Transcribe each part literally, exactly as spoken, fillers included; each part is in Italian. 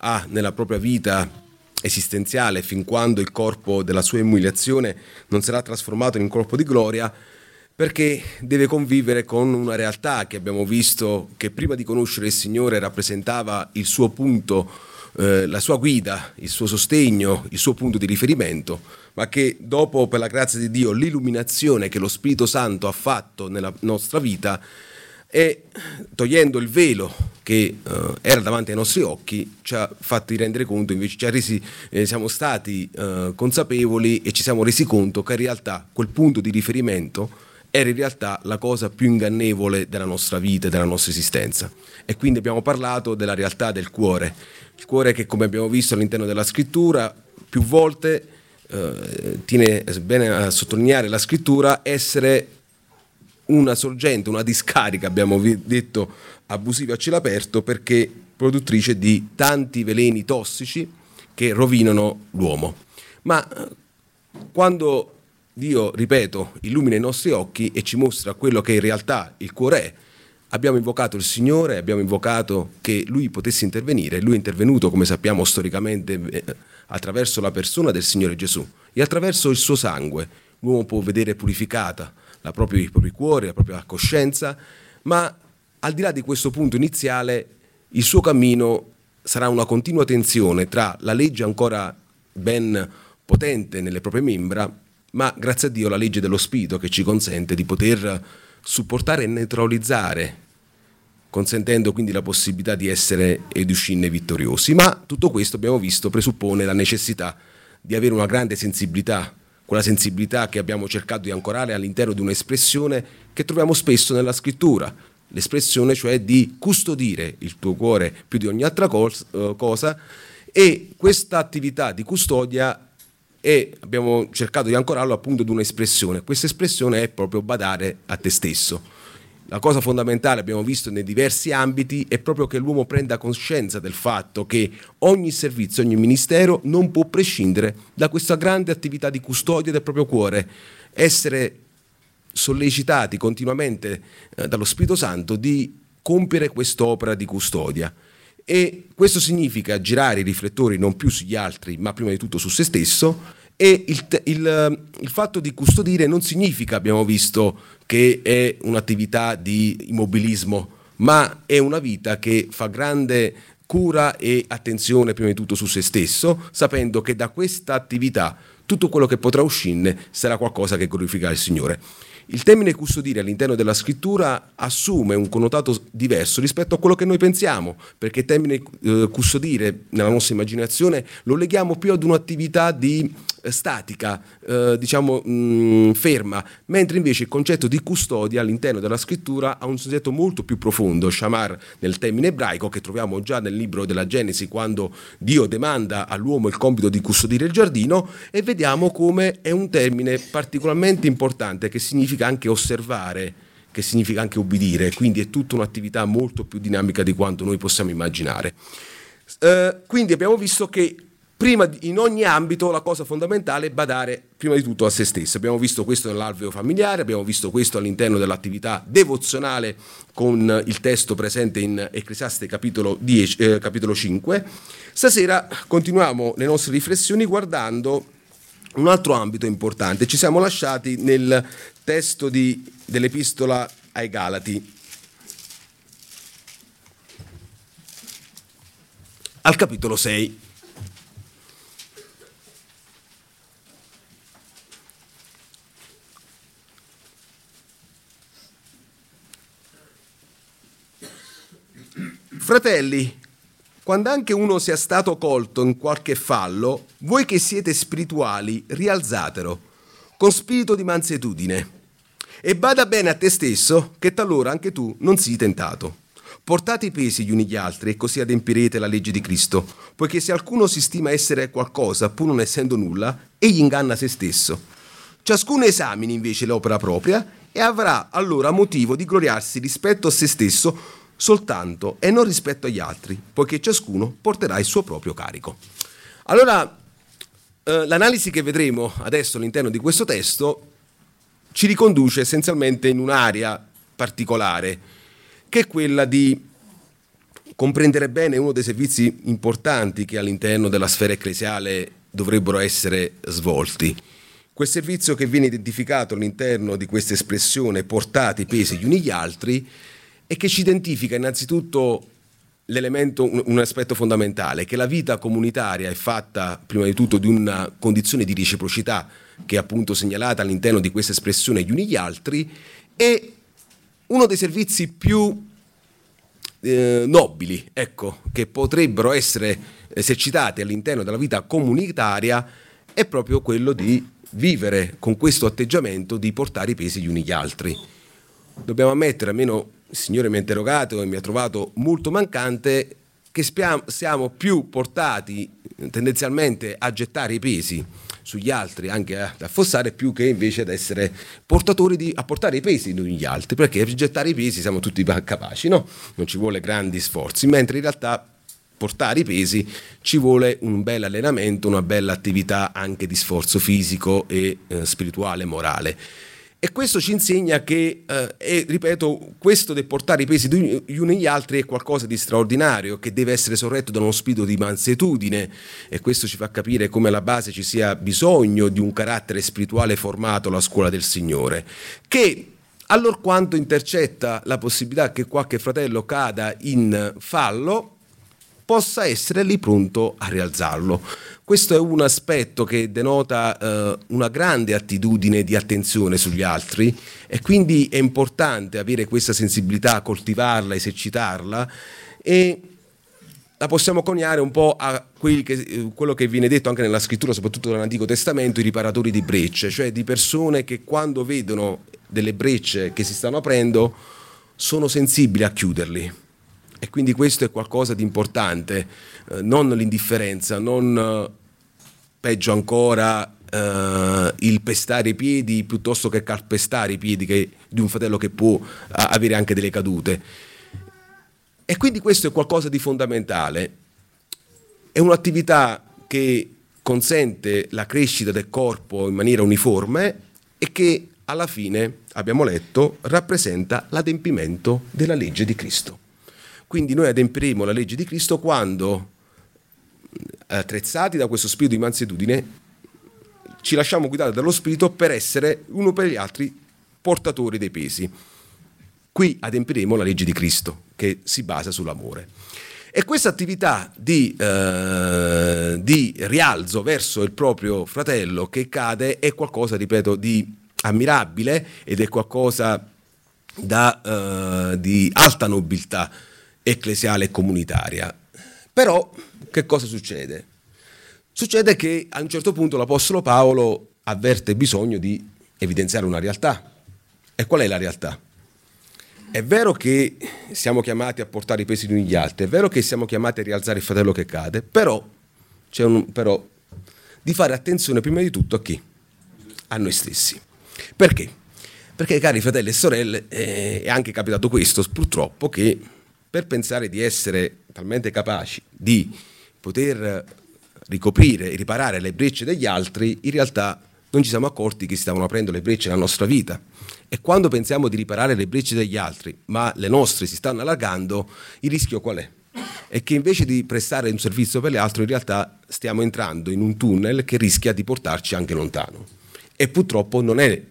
ha nella propria vita esistenziale fin quando il corpo della sua umiliazione non sarà trasformato in un corpo di gloria, perché deve convivere con una realtà che abbiamo visto che prima di conoscere il Signore rappresentava il suo punto, eh, la sua guida, il suo sostegno, il suo punto di riferimento, ma che dopo, per la grazia di Dio, l'illuminazione che lo Spirito Santo ha fatto nella nostra vita, e togliendo il velo che uh, era davanti ai nostri occhi, ci ha fatti rendere conto, invece ci ha resi, eh, siamo stati uh, consapevoli e ci siamo resi conto che in realtà quel punto di riferimento era in realtà la cosa più ingannevole della nostra vita e della nostra esistenza. E quindi abbiamo parlato della realtà del cuore, il cuore che, come abbiamo visto all'interno della scrittura più volte, eh, tiene bene a sottolineare la scrittura, essere una sorgente, una discarica, abbiamo detto, abusiva a cielo aperto, perché produttrice di tanti veleni tossici che rovinano l'uomo. Ma quando Dio, ripeto, illumina i nostri occhi e ci mostra quello che in realtà il cuore è, abbiamo invocato il Signore, abbiamo invocato che Lui potesse intervenire. Lui è intervenuto, come sappiamo storicamente, attraverso la persona del Signore Gesù, e attraverso il suo sangue l'uomo può vedere purificata la propria, il proprio cuore, la propria coscienza, ma al di là di questo punto iniziale il suo cammino sarà una continua tensione tra la legge ancora ben potente nelle proprie membra, ma grazie a Dio la legge dello Spirito che ci consente di poter supportare e neutralizzare, consentendo quindi la possibilità di essere e di uscirne vittoriosi. Ma tutto questo, abbiamo visto, presuppone la necessità di avere una grande sensibilità, quella sensibilità che abbiamo cercato di ancorare all'interno di un'espressione che troviamo spesso nella scrittura, l'espressione cioè di custodire il tuo cuore più di ogni altra cosa, e questa attività di custodia e abbiamo cercato di ancorarlo appunto ad un'espressione. Questa espressione è proprio badare a te stesso. La cosa fondamentale, abbiamo visto nei diversi ambiti, è proprio che l'uomo prenda coscienza del fatto che ogni servizio, ogni ministero non può prescindere da questa grande attività di custodia del proprio cuore, essere sollecitati continuamente eh, dallo Spirito Santo di compiere quest'opera di custodia. E questo significa girare i riflettori non più sugli altri, ma prima di tutto su se stesso. E il, il, il fatto di custodire non significa, abbiamo visto, che è un'attività di immobilismo, ma è una vita che fa grande cura e attenzione prima di tutto su se stesso, sapendo che da questa attività tutto quello che potrà uscirne sarà qualcosa che glorificherà il Signore. Il termine custodire all'interno della scrittura assume un connotato diverso rispetto a quello che noi pensiamo, perché il termine eh, custodire nella nostra immaginazione lo leghiamo più ad un'attività di eh, statica, eh, diciamo mh, ferma, mentre invece il concetto di custodia all'interno della scrittura ha un soggetto molto più profondo, shamar nel termine ebraico, che troviamo già nel libro della Genesi quando Dio demanda all'uomo il compito di custodire il giardino, e vediamo come è un termine particolarmente importante che significa anche osservare, che significa anche ubbidire, quindi è tutta un'attività molto più dinamica di quanto noi possiamo immaginare. Eh, quindi abbiamo visto che prima di, in ogni ambito la cosa fondamentale è badare prima di tutto a se stesso. Abbiamo visto questo nell'alveo familiare, abbiamo visto questo all'interno dell'attività devozionale con il testo presente in Ecclesiaste capitolo, dieci, eh, capitolo cinque. Stasera continuiamo le nostre riflessioni guardando un altro ambito importante. Ci siamo lasciati nel testo di, dell'Epistola ai Galati, al capitolo sei. Fratelli, quando anche uno sia stato colto in qualche fallo, voi che siete spirituali, rialzatelo, con spirito di mansuetudine. E bada bene a te stesso, che talora anche tu non sii tentato. Portate i pesi gli uni gli altri, e così adempirete la legge di Cristo, poiché se qualcuno si stima essere qualcosa, pur non essendo nulla, egli inganna se stesso. Ciascuno esamini invece l'opera propria, e avrà allora motivo di gloriarsi rispetto a se stesso, soltanto e non rispetto agli altri, poiché ciascuno porterà il suo proprio carico. Allora, eh, l'analisi che vedremo adesso all'interno di questo testo ci riconduce essenzialmente in un'area particolare, che è quella di comprendere bene uno dei servizi importanti che all'interno della sfera ecclesiale dovrebbero essere svolti. Quel servizio che viene identificato all'interno di questa espressione portati i pesi gli uni gli altri e che ci identifica innanzitutto l'elemento, un, un aspetto fondamentale, che la vita comunitaria è fatta prima di tutto di una condizione di reciprocità che è appunto segnalata all'interno di questa espressione gli uni gli altri, e uno dei servizi più eh, nobili, ecco, che potrebbero essere esercitati all'interno della vita comunitaria è proprio quello di vivere con questo atteggiamento di portare i pesi gli uni gli altri. Dobbiamo ammettere, almeno il Signore mi ha interrogato e mi ha trovato molto mancante, che spiamo, siamo più portati tendenzialmente a gettare i pesi sugli altri, anche a affossare, più che invece ad essere portatori di, a portare i pesi sugli altri, perché per gettare i pesi siamo tutti capaci, no? Non ci vuole grandi sforzi, mentre in realtà portare i pesi ci vuole un bel allenamento, una bella attività anche di sforzo fisico e eh, spirituale, morale. E questo ci insegna che, eh, e ripeto, questo del portare i pesi gli uni agli altri è qualcosa di straordinario, che deve essere sorretto da uno spirito di mansuetudine, e questo ci fa capire come alla base ci sia bisogno di un carattere spirituale formato alla scuola del Signore, che allorquanto intercetta la possibilità che qualche fratello cada in fallo, possa essere lì pronto a rialzarlo. Questo è un aspetto che denota eh, una grande attitudine di attenzione sugli altri, e quindi è importante avere questa sensibilità, coltivarla, esercitarla, e la possiamo coniare un po' a quelli che, quello che viene detto anche nella scrittura, soprattutto nell'Antico Testamento, i riparatori di brecce, cioè di persone che quando vedono delle brecce che si stanno aprendo sono sensibili a chiuderli. E quindi questo è qualcosa di importante, eh, non l'indifferenza, non eh, peggio ancora eh, il pestare i piedi piuttosto che calpestare i piedi che, di un fratello che può eh, avere anche delle cadute. E quindi questo è qualcosa di fondamentale, è un'attività che consente la crescita del corpo in maniera uniforme e che alla fine, abbiamo letto, rappresenta l'adempimento della legge di Cristo. Quindi noi adempiremo la legge di Cristo quando, attrezzati da questo spirito di mansuetudine, ci lasciamo guidare dallo spirito per essere uno per gli altri portatori dei pesi. Qui adempiremo la legge di Cristo, che si basa sull'amore. E questa attività di, eh, di rialzo verso il proprio fratello che cade è qualcosa, ripeto, di ammirabile, ed è qualcosa da, eh, di alta nobiltà ecclesiale e comunitaria. Però che cosa succede? Succede che a un certo punto l'Apostolo Paolo avverte bisogno di evidenziare una realtà. E qual è la realtà? È vero che siamo chiamati a portare i pesi gli uni gli altri, è vero che siamo chiamati a rialzare il fratello che cade, però c'è un però di fare attenzione prima di tutto a chi? A noi stessi. Perché? Perché, cari fratelli e sorelle, eh, è anche capitato questo, purtroppo, che per pensare di essere talmente capaci di poter ricoprire e riparare le brecce degli altri, in realtà non ci siamo accorti che si stavano aprendo le brecce nella nostra vita. E quando pensiamo di riparare le brecce degli altri, ma le nostre si stanno allargando, il rischio qual è? È che invece di prestare un servizio per gli altri, in realtà stiamo entrando in un tunnel che rischia di portarci anche lontano. E purtroppo non è,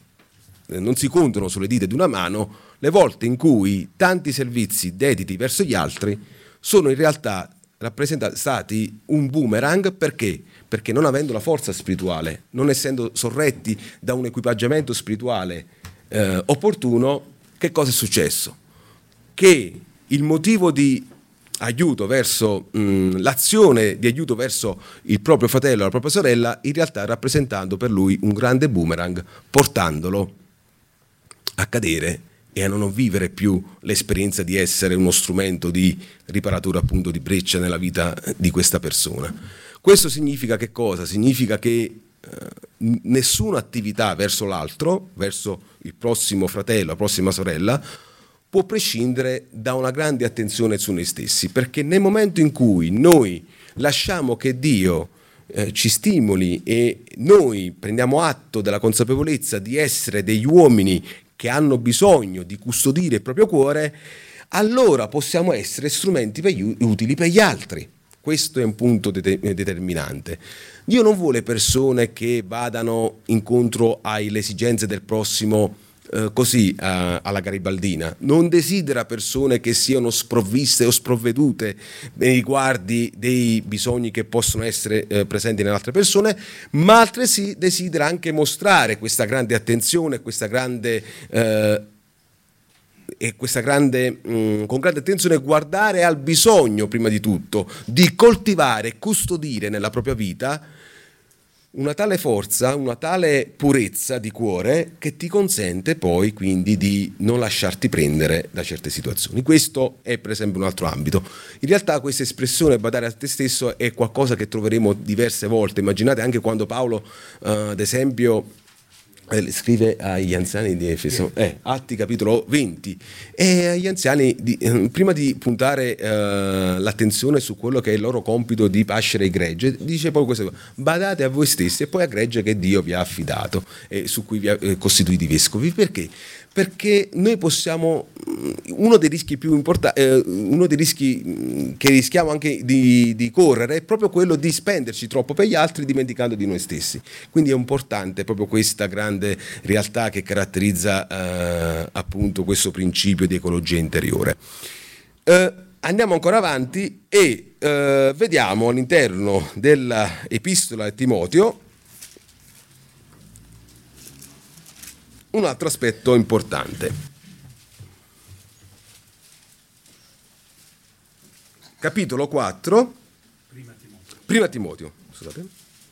non si contano sulle dita di una mano le volte in cui tanti servizi dediti verso gli altri sono in realtà rappresentati un boomerang. Perché? Perché non avendo la forza spirituale, non essendo sorretti da un equipaggiamento spirituale eh, opportuno, che cosa è successo? Che il motivo di aiuto verso mh, l'azione di aiuto verso il proprio fratello o la propria sorella, in realtà rappresentando per lui un grande boomerang, portandolo a cadere e a non vivere più l'esperienza di essere uno strumento di riparatore appunto di breccia nella vita di questa persona. Questo significa che cosa? Significa che eh, nessuna attività verso l'altro, verso il prossimo fratello, la prossima sorella, può prescindere da una grande attenzione su noi stessi, perché nel momento in cui noi lasciamo che Dio eh, ci stimoli e noi prendiamo atto della consapevolezza di essere degli uomini che hanno bisogno di custodire il proprio cuore, allora possiamo essere strumenti per gli, utili per gli altri. Questo è un punto de- determinante. Dio non vuole persone che vadano incontro alle esigenze del prossimo eh, così eh, alla garibaldina. Non desidera persone che siano sprovviste o sprovvedute nei riguardi dei bisogni che possono essere eh, presenti nelle altre persone, ma altresì desidera anche mostrare questa grande attenzione, questa grande eh, e questa grande, mh, con grande attenzione guardare al bisogno prima di tutto di coltivare e custodire nella propria vita una tale forza, una tale purezza di cuore che ti consente poi quindi di non lasciarti prendere da certe situazioni. Questo è per esempio un altro ambito. In realtà questa espressione badare a te stesso è qualcosa che troveremo diverse volte. Immaginate anche quando Paolo uh, ad esempio Eh, scrive agli anziani di Efeso, eh, Atti capitolo venti, e agli anziani di, eh, prima di puntare eh, l'attenzione su quello che è il loro compito di pascere i gregge, dice poi questo: badate a voi stessi e poi al gregge che Dio vi ha affidato e su cui vi ha eh, costituiti vescovi. Perché? Perché noi possiamo, uno dei rischi più importanti, eh, uno dei rischi che rischiamo anche di, di correre è proprio quello di spenderci troppo per gli altri dimenticando di noi stessi. Quindi è importante proprio questa grande realtà che caratterizza eh, appunto questo principio di ecologia interiore. Eh, andiamo ancora avanti e eh, vediamo all'interno dell'epistola a Timoteo un altro aspetto importante. Capitolo quattro, prima Timoteo. Prima Timoteo, scusate.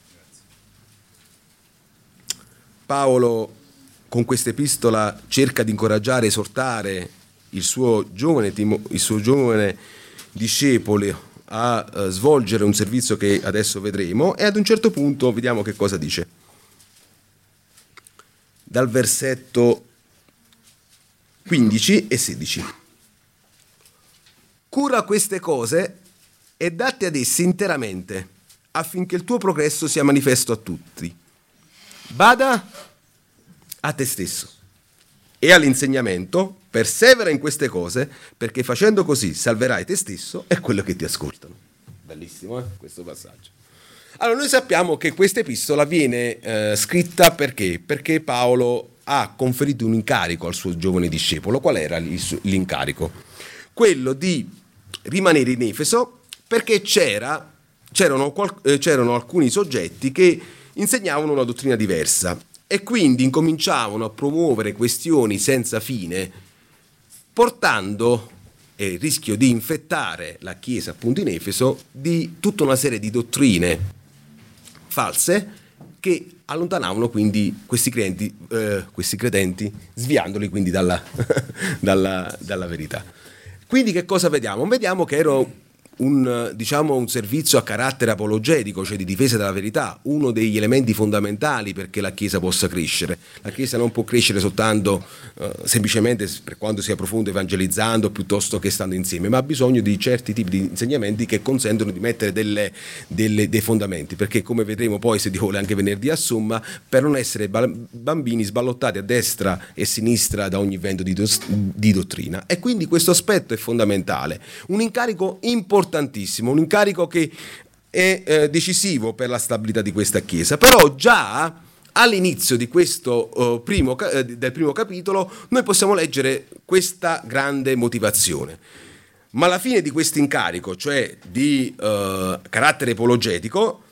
Paolo con questa epistola cerca di incoraggiare, esortare il suo giovane, il suo giovane discepolo a uh, svolgere un servizio che adesso vedremo, e ad un certo punto vediamo che cosa dice. Dal versetto quindici e sedici. Cura queste cose e datti ad esse interamente, affinché il tuo progresso sia manifesto a tutti. Bada a te stesso e all'insegnamento, persevera in queste cose, perché facendo così salverai te stesso e quello che ti ascoltano. Bellissimo, eh, questo passaggio. Allora, noi sappiamo che questa epistola viene eh, scritta perché? Perché Paolo ha conferito un incarico al suo giovane discepolo. Qual era l'incarico? Quello di rimanere in Efeso, perché c'era, c'erano, c'erano alcuni soggetti che insegnavano una dottrina diversa e quindi incominciavano a promuovere questioni senza fine, portando il rischio di infettare la Chiesa appunto in Efeso di tutta una serie di dottrine false che allontanavano quindi questi credenti, eh, questi credenti sviandoli quindi dalla, dalla, dalla verità. Quindi che cosa vediamo? Vediamo che era un, diciamo, un servizio a carattere apologetico, cioè di difesa della verità, uno degli elementi fondamentali perché la Chiesa possa crescere. La Chiesa non può crescere soltanto eh, semplicemente per quanto sia profondo evangelizzando piuttosto che stando insieme, ma ha bisogno di certi tipi di insegnamenti che consentono di mettere delle, delle, dei fondamenti, perché come vedremo poi, se Dio vuole, anche venerdì a Somma, per non essere bambini sballottati a destra e a sinistra da ogni vento di, do, di dottrina. E quindi questo aspetto è fondamentale, un incarico importante, importantissimo, un incarico che è eh, decisivo per la stabilità di questa Chiesa. Però già all'inizio di questo uh, primo, eh, del primo capitolo noi possiamo leggere questa grande motivazione. Ma alla fine di questo incarico, cioè di uh, carattere apologetico,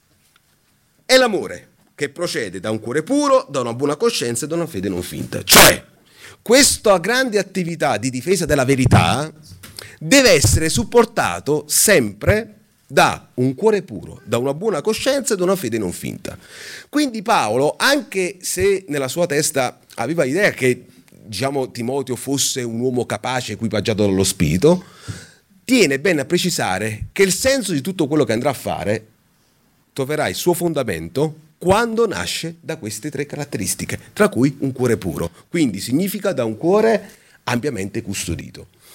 è l'amore che procede da un cuore puro, da una buona coscienza e da una fede non finta. Cioè, questa grande attività di difesa della verità deve essere supportato sempre da un cuore puro, da una buona coscienza e da una fede non finta. Quindi Paolo, anche se nella sua testa aveva l'idea che, diciamo, Timoteo fosse un uomo capace, equipaggiato dallo Spirito, tiene bene a precisare che il senso di tutto quello che andrà a fare troverà il suo fondamento quando nasce da queste tre caratteristiche, tra cui un cuore puro. Quindi significa da un cuore ampiamente custodito.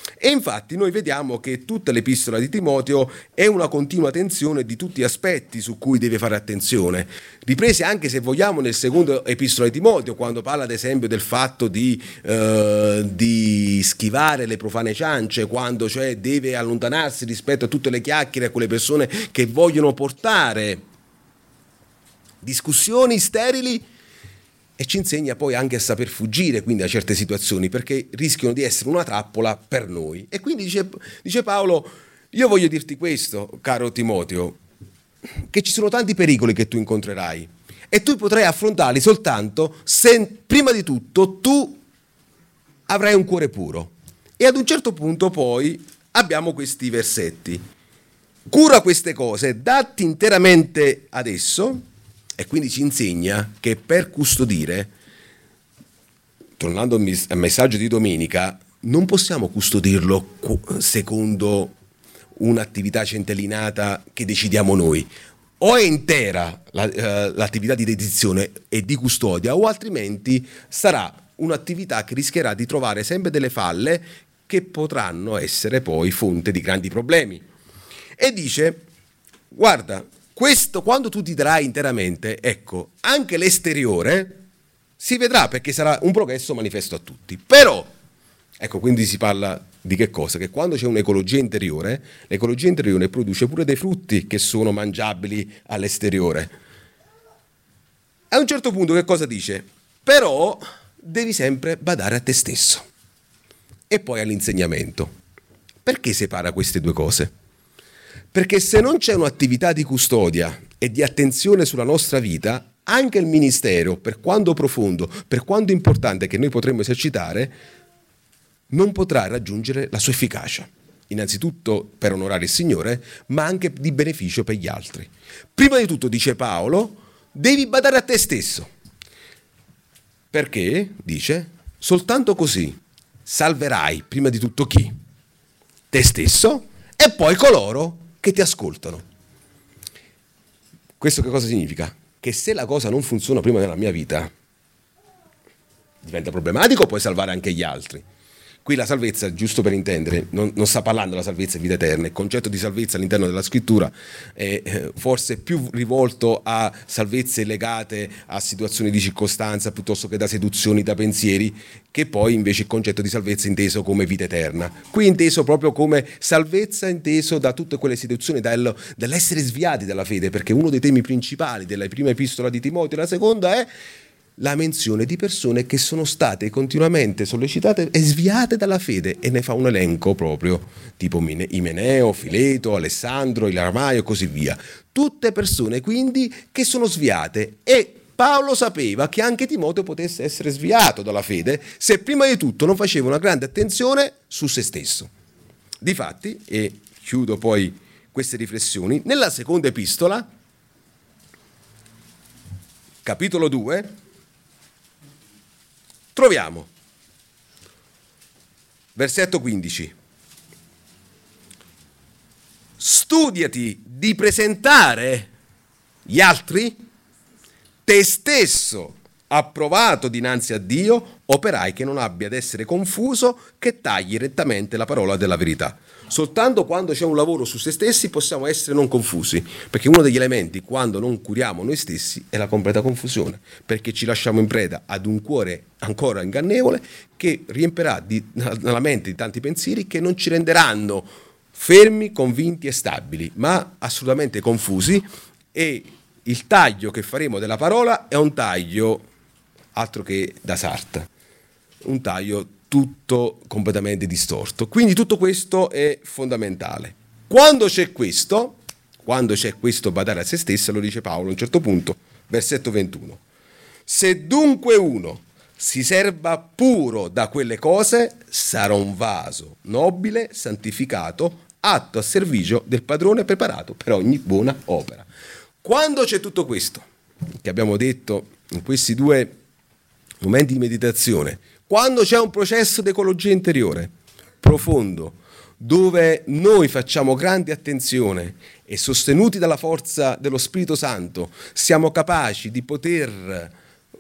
E infatti noi vediamo che tutta l'epistola di Timoteo è una continua tensione di tutti gli aspetti su cui deve fare attenzione, riprese anche, se vogliamo, nel secondo epistola di Timoteo, quando parla ad esempio del fatto di, eh, di schivare le profane ciance, quando cioè deve allontanarsi rispetto a tutte le chiacchiere, a quelle persone che vogliono portare discussioni sterili, e ci insegna poi anche a saper fuggire quindi a certe situazioni, perché rischiano di essere una trappola per noi. E quindi dice, dice Paolo: io voglio dirti questo, caro Timoteo, che ci sono tanti pericoli che tu incontrerai e tu potrai affrontarli soltanto se prima di tutto tu avrai un cuore puro. E ad un certo punto poi abbiamo questi versetti: cura queste cose, datti interamente ad esso. E quindi ci insegna che per custodire, tornando al messaggio di domenica, non possiamo custodirlo secondo un'attività centellinata che decidiamo noi. O è intera la, uh, l'attività di dedizione e di custodia, o altrimenti sarà un'attività che rischierà di trovare sempre delle falle che potranno essere poi fonte di grandi problemi. E dice: guarda, questo quando tu ti darai interamente, ecco, anche l'esteriore si vedrà, perché sarà un progresso manifesto a tutti. Però, ecco, quindi si parla di che cosa? Che quando c'è un'ecologia interiore, l'ecologia interiore produce pure dei frutti che sono mangiabili all'esteriore. A un certo punto che cosa dice? Però devi sempre badare a te stesso. E poi all'insegnamento. Perché separa queste due cose? Perché se non c'è un'attività di custodia e di attenzione sulla nostra vita, anche il ministero, per quanto profondo, per quanto importante che noi potremmo esercitare, non potrà raggiungere la sua efficacia. Innanzitutto per onorare il Signore, ma anche di beneficio per gli altri. Prima di tutto, dice Paolo, devi badare a te stesso. Perché, dice, soltanto così salverai prima di tutto chi? Te stesso e poi coloro che ti ascoltano. Questo che cosa significa? Che se la cosa non funziona prima nella mia vita, diventa problematico, puoi salvare anche gli altri. Qui la salvezza, giusto per intendere, non, non sta parlando della salvezza e vita eterna. Il concetto di salvezza all'interno della scrittura è eh, forse più rivolto a salvezze legate a situazioni di circostanza piuttosto che da seduzioni, da pensieri, che poi invece il concetto di salvezza è inteso come vita eterna. Qui è inteso proprio come salvezza, inteso da tutte quelle seduzioni, dal, dall'essere sviati dalla fede, perché uno dei temi principali della prima epistola di Timoteo e la seconda è la menzione di persone che sono state continuamente sollecitate e sviate dalla fede, e ne fa un elenco proprio tipo Imeneo, Fileto, Alessandro, Ilarmaio e così via. Tutte persone quindi che sono sviate, e Paolo sapeva che anche Timoteo potesse essere sviato dalla fede se prima di tutto non faceva una grande attenzione su se stesso. Difatti, e chiudo poi queste riflessioni, nella seconda epistola, capitolo due, troviamo versetto quindici: studiati di presentare gli altri te stesso approvato dinanzi a Dio, operai che non abbia ad essere confuso, che tagli rettamente la parola della verità. Soltanto quando c'è un lavoro su se stessi possiamo essere non confusi, perché uno degli elementi quando non curiamo noi stessi è la completa confusione, perché ci lasciamo in preda ad un cuore ancora ingannevole che riempirà di, nella mente di tanti pensieri che non ci renderanno fermi, convinti e stabili, ma assolutamente confusi. E il taglio che faremo della parola è un taglio altro che da sarta, un taglio tutto completamente distorto. Quindi tutto questo è fondamentale. Quando c'è questo, quando c'è questo badare a se stesso, lo dice Paolo a un certo punto, versetto ventuno: se dunque uno si serba puro da quelle cose, sarà un vaso nobile, santificato, atto a servizio del padrone, preparato per ogni buona opera. Quando c'è tutto questo, che abbiamo detto in questi due momenti di meditazione, quando c'è un processo di ecologia interiore profondo, dove noi facciamo grande attenzione e sostenuti dalla forza dello Spirito Santo siamo capaci di poter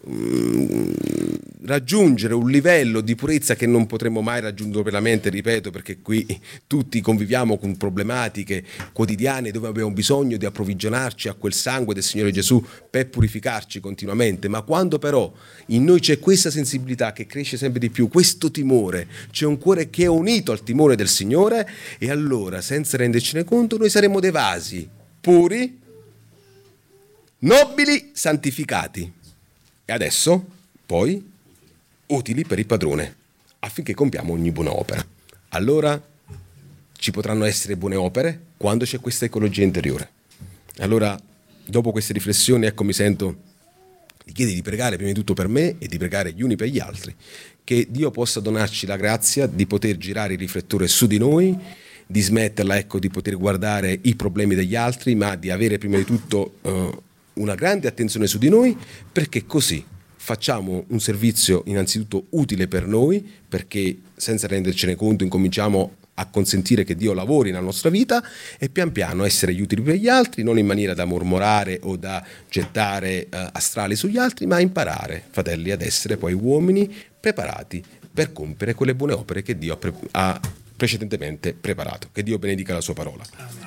mh, raggiungere un livello di purezza che non potremo mai raggiungere pienamente, ripeto, perché qui tutti conviviamo con problematiche quotidiane dove abbiamo bisogno di approvvigionarci a quel sangue del Signore Gesù per purificarci continuamente, ma quando però in noi c'è questa sensibilità che cresce sempre di più, questo timore, c'è un cuore che è unito al timore del Signore, e allora senza rendercene conto noi saremo dei vasi puri, nobili, santificati, e adesso poi utili per il padrone, affinché compiamo ogni buona opera. Allora ci potranno essere buone opere quando c'è questa ecologia interiore. Allora, dopo queste riflessioni, ecco, mi sento di chiedere di pregare prima di tutto per me e di pregare gli uni per gli altri, che Dio possa donarci la grazia di poter girare il riflettore su di noi, di smetterla, ecco, di poter guardare i problemi degli altri, ma di avere prima di tutto uh, una grande attenzione su di noi, perché così facciamo un servizio innanzitutto utile per noi, perché senza rendercene conto incominciamo a consentire che Dio lavori nella nostra vita, e pian piano essere utili per gli altri, non in maniera da mormorare o da gettare uh, astrali sugli altri, ma imparare, fratelli, ad essere poi uomini preparati per compiere quelle buone opere che Dio ha, pre- ha precedentemente preparato. Che Dio benedica la sua parola.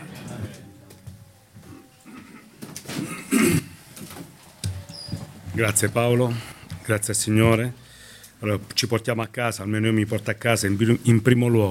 Grazie Paolo, grazie al Signore. Allora, ci portiamo a casa, almeno io mi porto a casa in, in primo luogo